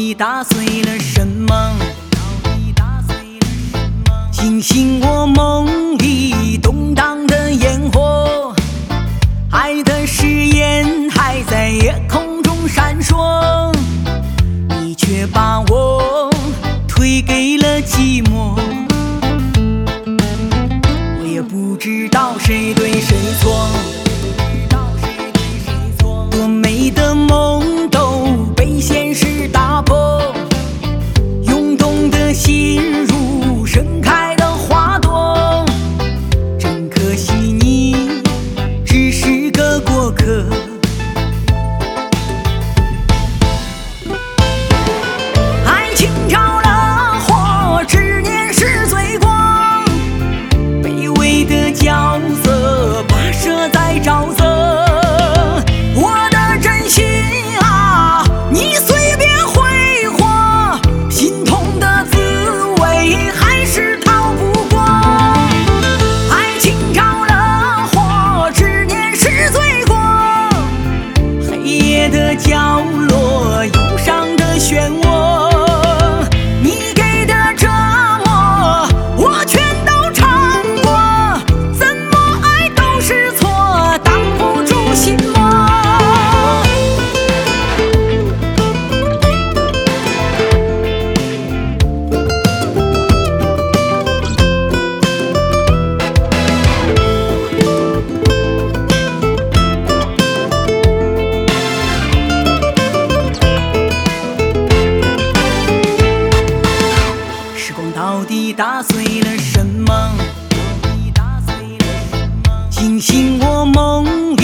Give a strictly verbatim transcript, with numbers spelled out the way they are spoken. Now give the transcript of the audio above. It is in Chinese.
底打碎了什么？惊醒我梦里动荡的烟火，爱的誓言还在夜空中闪烁，你却把我推给了寂寞。我也不知道谁对谁错，多美的梦都被现实打破，涌动的心如盛开的花朵，真可惜你只是个过客。爱情着了火，执念是罪过，卑微的角色跋涉在沼泽，我的真心啊，你随便挥霍，心痛的滋味还是逃不过。爱情着了火，执念是罪过，黑夜的角落，忧伤的漩涡，你给的折磨我全都尝过，怎么爱都是错，挡不住心魔。时光到底打碎了什么？惊醒我梦